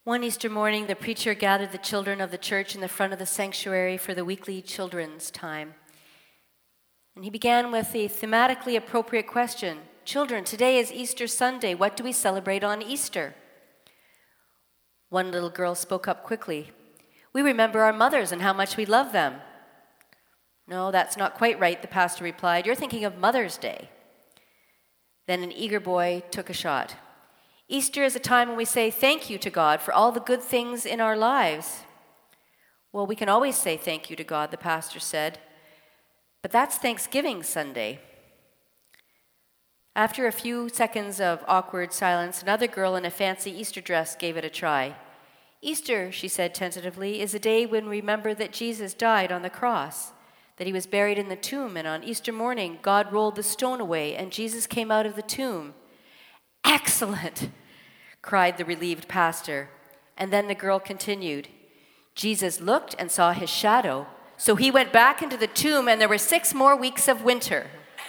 One Easter morning, the preacher gathered the children of the church in the front of the sanctuary for the weekly children's time. And he began with a thematically appropriate question. Children, today is Easter Sunday. What do we celebrate on Easter? One little girl spoke up quickly. We remember our mothers and how much we love them. No, that's not quite right, the pastor replied. You're thinking of Mother's Day. Then an eager boy took a shot. Easter is a time when we say thank you to God for all the good things in our lives. Well, we can always say thank you to God, the pastor said. But that's Thanksgiving Sunday. After a few seconds of awkward silence, another girl in a fancy Easter dress gave it a try. Easter, she said tentatively, is a day when we remember that Jesus died on the cross, that he was buried in the tomb, and on Easter morning, God rolled the stone away, and Jesus came out of the tomb. Excellent, cried the relieved pastor. And then the girl continued. Jesus looked and saw his shadow, so he went back into the tomb, and there were 6 more weeks of winter.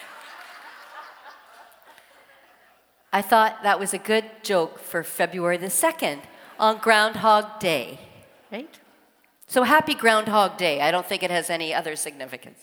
I thought that was a good joke for February the 2nd on Groundhog Day, right? So happy Groundhog Day. I don't think it has any other significance.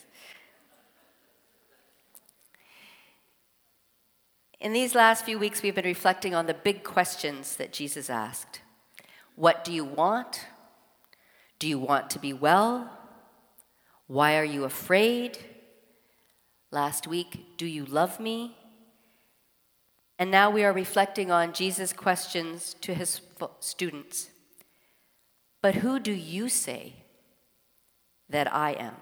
In these last few weeks, we've been reflecting on the big questions that Jesus asked. What do you want? Do you want to be well? Why are you afraid? Last week, do you love me? And now we are reflecting on Jesus' questions to his students. But who do you say that I am?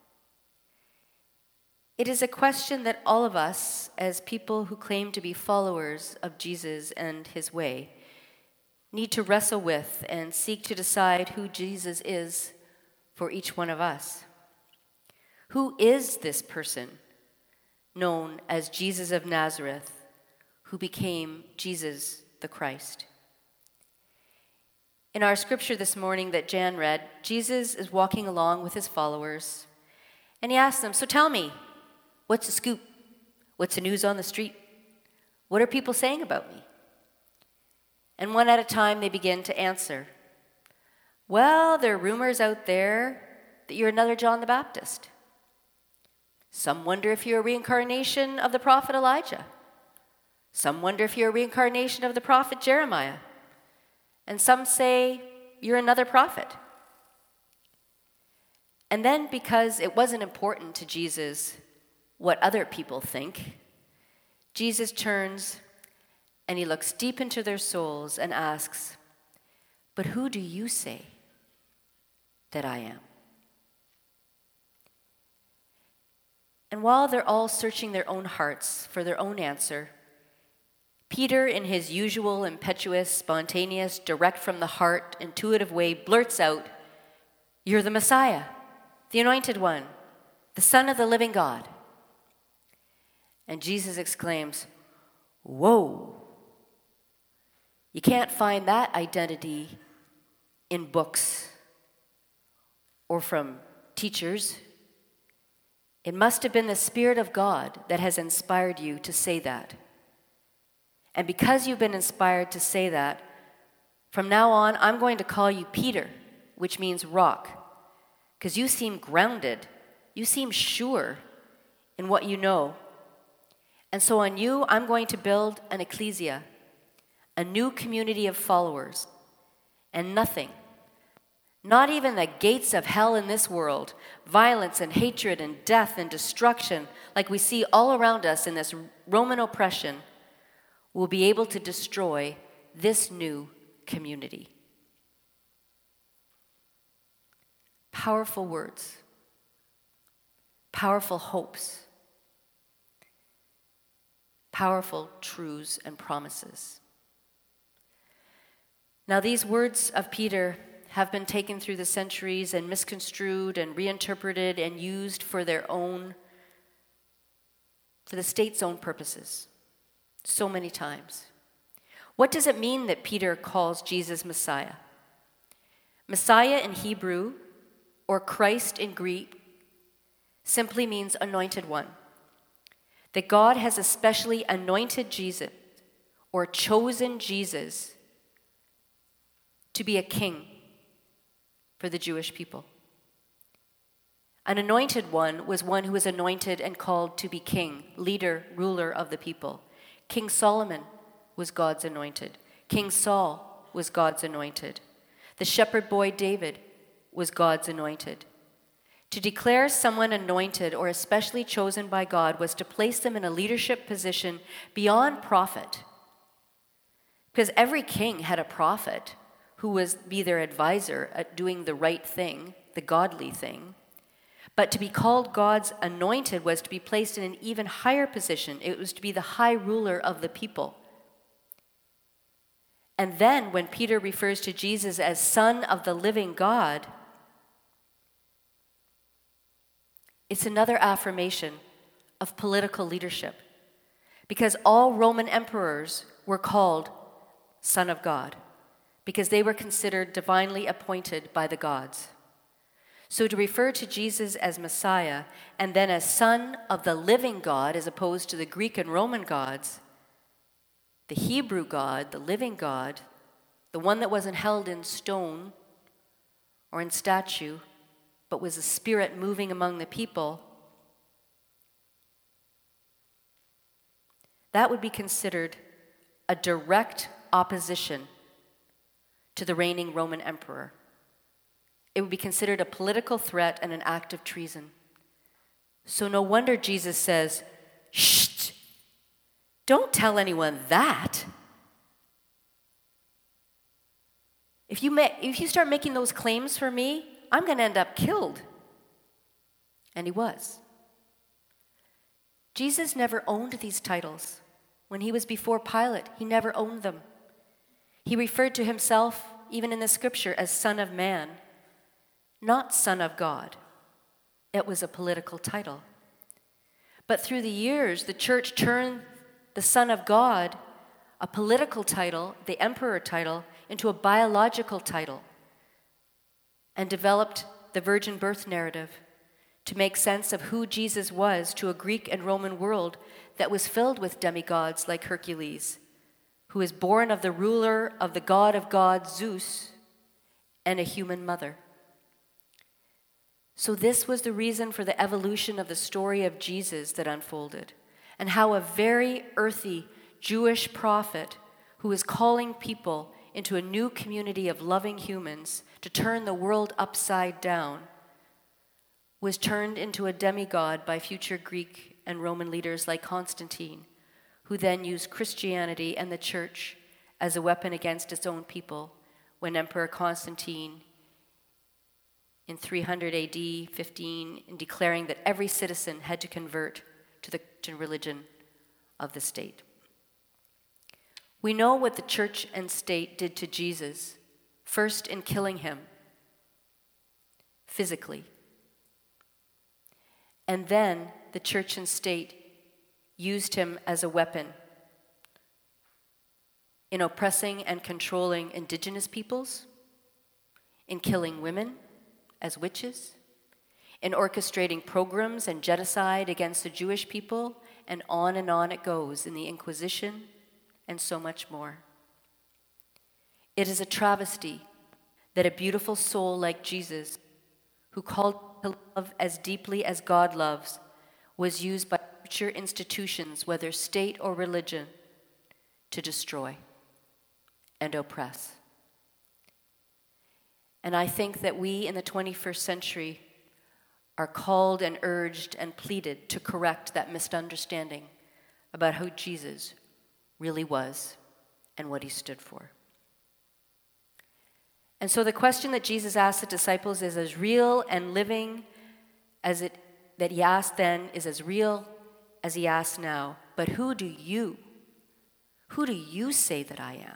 It is a question that all of us, as people who claim to be followers of Jesus and his way, need to wrestle with and seek to decide who Jesus is for each one of us. Who is this person known as Jesus of Nazareth, who became Jesus the Christ? In our scripture this morning that Jan read, Jesus is walking along with his followers, and he asks them, so tell me, what's the scoop? What's the news on the street? What are people saying about me? And one at a time they begin to answer. Well, there are rumors out there that you're another John the Baptist. Some wonder if you're a reincarnation of the prophet Elijah. Some wonder if you're a reincarnation of the prophet Jeremiah. And some say you're another prophet. And then, because it wasn't important to Jesus what other people think, Jesus turns and he looks deep into their souls and asks, but who do you say that I am? And while they're all searching their own hearts for their own answer, Peter, in his usual impetuous, spontaneous, direct from the heart, intuitive way, blurts out, you're the Messiah, the Anointed One, the Son of the living God. And Jesus exclaims, whoa, you can't find that identity in books or from teachers. It must have been the Spirit of God that has inspired you to say that. And because you've been inspired to say that, from now on, I'm going to call you Peter, which means rock, because you seem grounded. You seem sure in what you know. And so on you, I'm going to build an ecclesia, a new community of followers. And nothing, not even the gates of hell in this world, violence and hatred and death and destruction, like we see all around us in this Roman oppression, will be able to destroy this new community. Powerful words, powerful hopes, powerful truths and promises. Now, these words of Peter have been taken through the centuries and misconstrued and reinterpreted and used for the state's own purposes so many times. What does it mean that Peter calls Jesus Messiah? Messiah in Hebrew, or Christ in Greek, simply means anointed one. That God has especially anointed Jesus, or chosen Jesus, to be a king for the Jewish people. An anointed one was one who was anointed and called to be king, leader, ruler of the people. King Solomon was God's anointed. King Saul was God's anointed. The shepherd boy David was God's anointed. To declare someone anointed or especially chosen by God was to place them in a leadership position beyond prophet. Because every king had a prophet who was be their advisor at doing the right thing, the godly thing. But to be called God's anointed was to be placed in an even higher position. It was to be the high ruler of the people. And then when Peter refers to Jesus as Son of the living God, it's another affirmation of political leadership. Because all Roman emperors were called Son of God, because they were considered divinely appointed by the gods. So to refer to Jesus as Messiah and then as Son of the living God, as opposed to the Greek and Roman gods, the Hebrew God, the living God, the one that wasn't held in stone or in statue, but was a spirit moving among the people, that would be considered a direct opposition to the reigning Roman emperor. It would be considered a political threat and an act of treason. So no wonder Jesus says, "Shh, don't tell anyone that. If you start making those claims for me, I'm going to end up killed." And he was. Jesus never owned these titles. When he was before Pilate, he never owned them. He referred to himself, even in the scripture, as Son of Man, not Son of God. It was a political title. But through the years, the church turned the Son of God, a political title, the emperor title, into a biological title, and developed the virgin birth narrative to make sense of who Jesus was to a Greek and Roman world that was filled with demigods like Hercules, who is born of the ruler of the god of gods, Zeus, and a human mother. So this was the reason for the evolution of the story of Jesus that unfolded, and how a very earthy Jewish prophet who is calling people into a new community of loving humans to turn the world upside down was turned into a demigod by future Greek and Roman leaders like Constantine, who then used Christianity and the church as a weapon against its own people when Emperor Constantine in 300 AD 15 in declaring that every citizen had to convert to the religion of the state. We know what the church and state did to Jesus, first in killing him physically. And then the church and state used him as a weapon in oppressing and controlling indigenous peoples, in killing women as witches, in orchestrating pogroms and genocide against the Jewish people, and on it goes in the Inquisition, and so much more. It is a travesty that a beautiful soul like Jesus, who called to love as deeply as God loves, was used by future institutions, whether state or religion, to destroy and oppress. And I think that we in the 21st century are called and urged and pleaded to correct that misunderstanding about who Jesus really was and what he stood for. And so the question that Jesus asked the disciples is as real and living as it that he asked then is as real as he asks now. But who do you say that I am?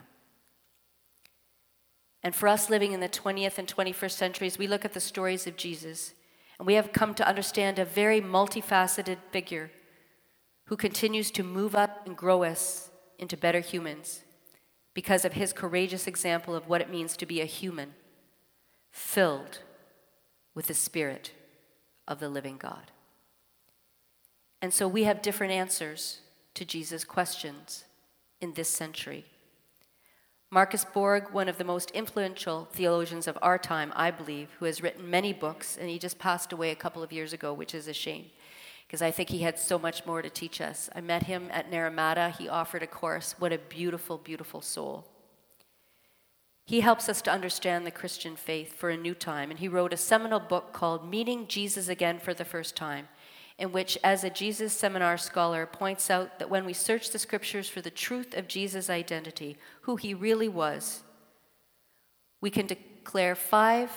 And for us living in the 20th and 21st centuries, we look at the stories of Jesus, and we have come to understand a very multifaceted figure who continues to move up and grow us into better humans because of his courageous example of what it means to be a human filled with the Spirit of the living God. And so we have different answers to Jesus' questions in this century. Marcus Borg, one of the most influential theologians of our time, I believe, who has written many books, and he just passed away a couple of years ago, which is a shame, because I think he had so much more to teach us. I met him at Naramata. He offered a course. What a beautiful, beautiful soul. He helps us to understand the Christian faith for a new time, and he wrote a seminal book called Meeting Jesus Again for the First Time, in which, as a Jesus seminar scholar, points out that when we search the scriptures for the truth of Jesus' identity, who he really was, we can declare 5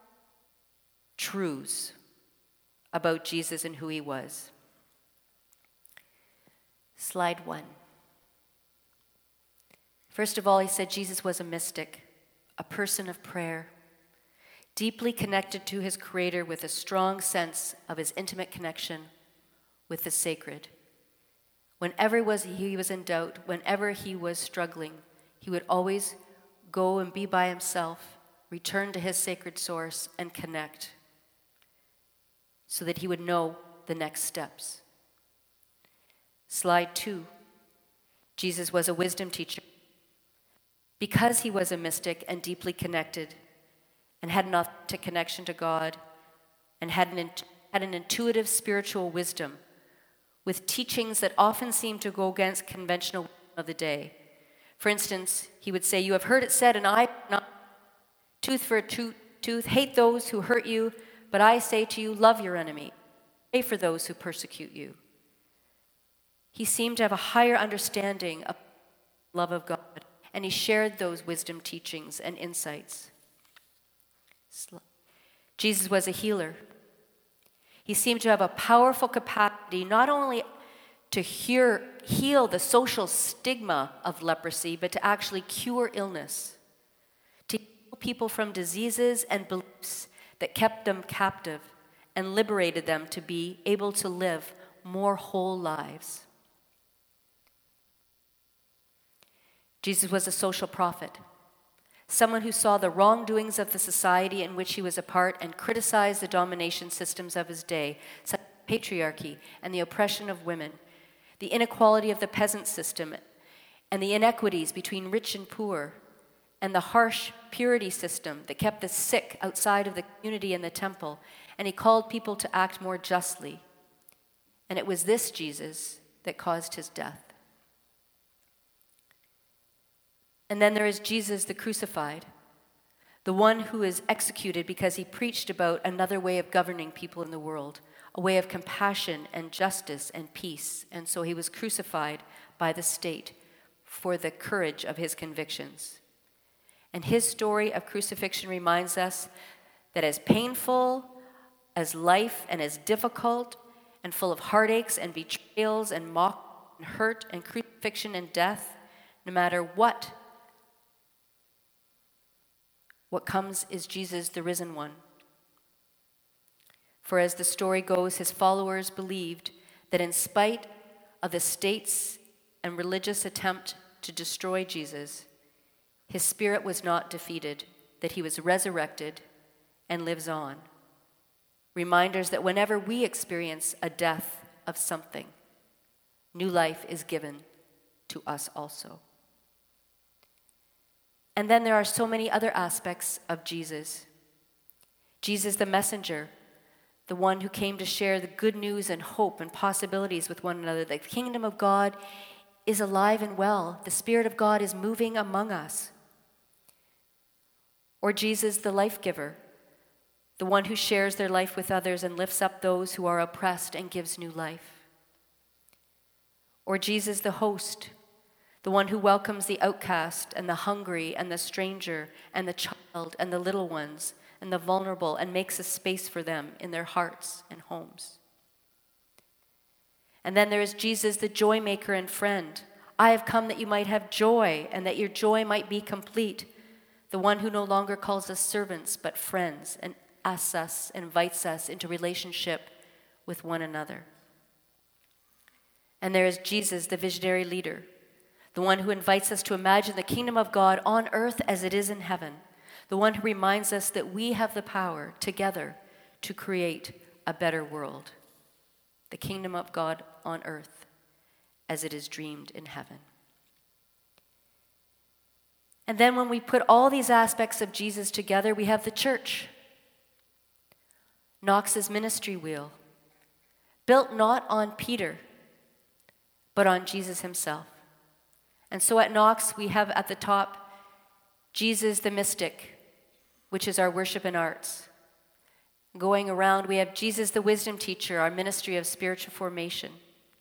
truths about Jesus and who he was. Slide 1. First of all, he said Jesus was a mystic, a person of prayer, deeply connected to his Creator with a strong sense of his intimate connection with the sacred. Whenever he was in doubt, whenever he was struggling, he would always go and be by himself, return to his sacred source, and connect so that he would know the next steps. Slide 2. Jesus was a wisdom teacher. Because he was a mystic and deeply connected and had an authentic connection to God and had an intuitive spiritual wisdom with teachings that often seemed to go against conventional wisdom of the day. For instance, he would say, "You have heard it said, an eye for an eye, tooth for a tooth, hate those who hurt you, but I say to you, love your enemy, pray for those who persecute you." He seemed to have a higher understanding of the love of God, and he shared those wisdom teachings and insights. Jesus was a healer. He seemed to have a powerful capacity not only to heal the social stigma of leprosy, but to actually cure illness, to heal people from diseases and beliefs that kept them captive and liberated them to be able to live more whole lives. Jesus was a social prophet, someone who saw the wrongdoings of the society in which he was a part and criticized the domination systems of his day, such as patriarchy and the oppression of women, the inequality of the peasant system, and the inequities between rich and poor, and the harsh purity system that kept the sick outside of the community and the temple, and he called people to act more justly. And it was this Jesus that caused his death. And then there is Jesus the crucified, the one who is executed because he preached about another way of governing people in the world, a way of compassion and justice and peace. And so he was crucified by the state for the courage of his convictions. And his story of crucifixion reminds us that as painful as life and as difficult and full of heartaches and betrayals and mock and hurt and crucifixion and death, no matter what comes is Jesus, the risen one. For as the story goes, his followers believed that in spite of the state's and religious attempt to destroy Jesus, his spirit was not defeated, that he was resurrected and lives on. Reminders that whenever we experience a death of something, new life is given to us also. And then there are so many other aspects of Jesus. Jesus the messenger, the one who came to share the good news and hope and possibilities with one another. The kingdom of God is alive and well. The Spirit of God is moving among us. Or Jesus the life giver, the one who shares their life with others and lifts up those who are oppressed and gives new life. Or Jesus the host, the one who welcomes the outcast and the hungry and the stranger and the child and the little ones and the vulnerable and makes a space for them in their hearts and homes. And then there is Jesus, the joy maker and friend. I have come that you might have joy and that your joy might be complete. The one who no longer calls us servants but friends and asks us, invites us into relationship with one another. And there is Jesus, the visionary leader, the one who invites us to imagine the kingdom of God on earth as it is in heaven, the one who reminds us that we have the power together to create a better world, the kingdom of God on earth as it is dreamed in heaven. And then when we put all these aspects of Jesus together, we have the church. Knox's ministry wheel, built not on Peter, but on Jesus himself. And so at Knox, we have at the top Jesus the mystic, which is our worship and arts. Going around, we have Jesus the wisdom teacher, our ministry of spiritual formation.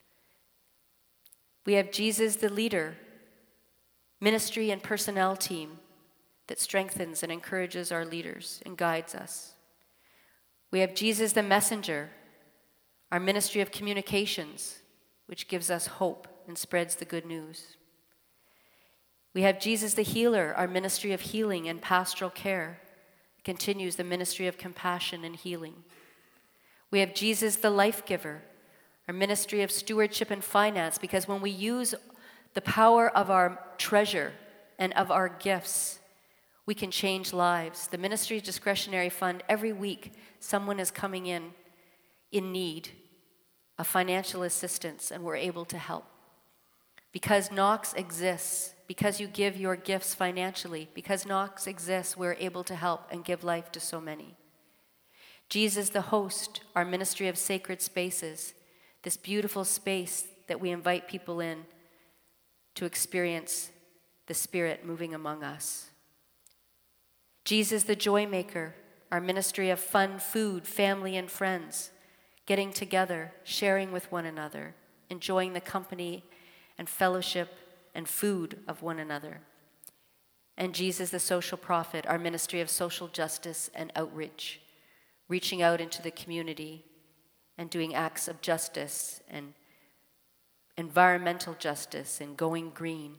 We have Jesus the leader, ministry and personnel team that strengthens and encourages our leaders and guides us. We have Jesus the messenger, our ministry of communications, which gives us hope and spreads the good news. We have Jesus the healer, our ministry of healing and pastoral care, continues the ministry of compassion and healing. We have Jesus the life giver, our ministry of stewardship and finance, because when we use the power of our treasure and of our gifts, we can change lives. The Ministry Discretionary Fund, every week, someone is coming in need of financial assistance, and we're able to help. Because Knox exists, because you give your gifts financially, because Knox exists, we're able to help and give life to so many. Jesus the host, our ministry of sacred spaces, this beautiful space that we invite people in to experience the Spirit moving among us. Jesus the joy maker, our ministry of fun, food, family, and friends, getting together, sharing with one another, enjoying the company and fellowship and food of one another. And Jesus the social prophet, our ministry of social justice and outreach, reaching out into the community and doing acts of justice and environmental justice and going green.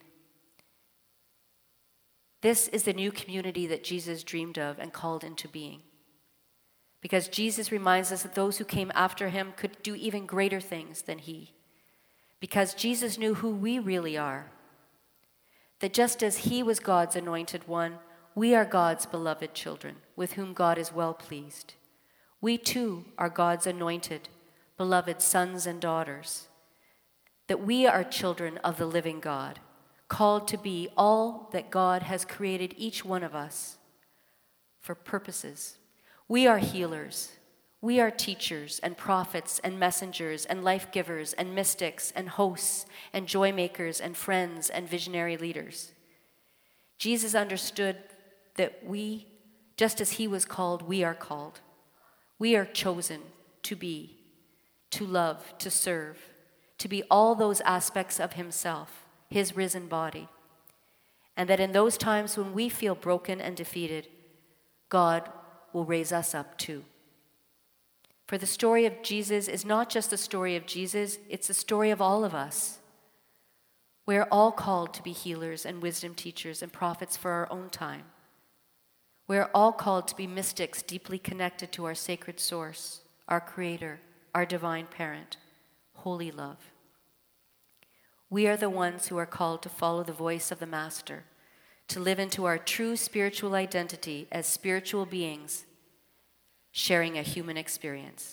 This is the new community that Jesus dreamed of and called into being. Because Jesus reminds us that those who came after him could do even greater things than he. Because Jesus knew who we really are. That just as he was God's anointed one, we are God's beloved children, with whom God is well pleased. We too are God's anointed, beloved sons and daughters. That we are children of the living God, called to be all that God has created each one of us for purposes. We are healers. We are teachers and prophets and messengers and life givers and mystics and hosts and joy makers and friends and visionary leaders. Jesus understood that we, just as he was called, we are called. We are chosen to be, to love, to serve, to be all those aspects of himself, his risen body. And that in those times when we feel broken and defeated, God will raise us up too. For the story of Jesus is not just the story of Jesus, it's the story of all of us. We are all called to be healers and wisdom teachers and prophets for our own time. We are all called to be mystics deeply connected to our sacred source, our Creator, our divine parent, holy love. We are the ones who are called to follow the voice of the Master, to live into our true spiritual identity as spiritual beings, sharing a human experience.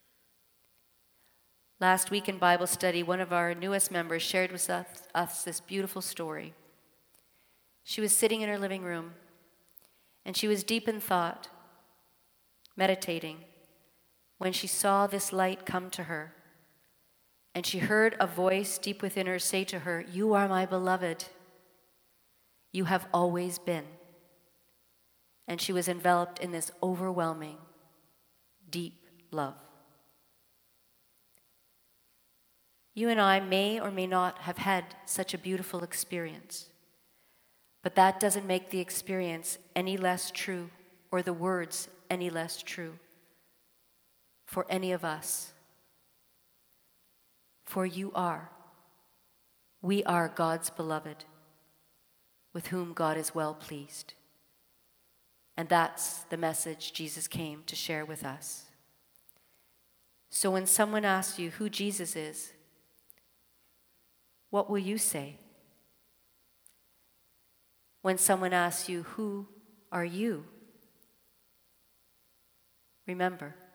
Last week in Bible study, one of our newest members shared with us this beautiful story. She was sitting in her living room, and she was deep in thought, meditating, when she saw this light come to her. And she heard a voice deep within her say to her, "You are my beloved. You have always been." And she was enveloped in this overwhelming, deep love. You and I may or may not have had such a beautiful experience, but that doesn't make the experience any less true or the words any less true for any of us. For we are God's beloved, with whom God is well pleased. And that's the message Jesus came to share with us. So when someone asks you who Jesus is, what will you say? When someone asks you, who are you? Remember,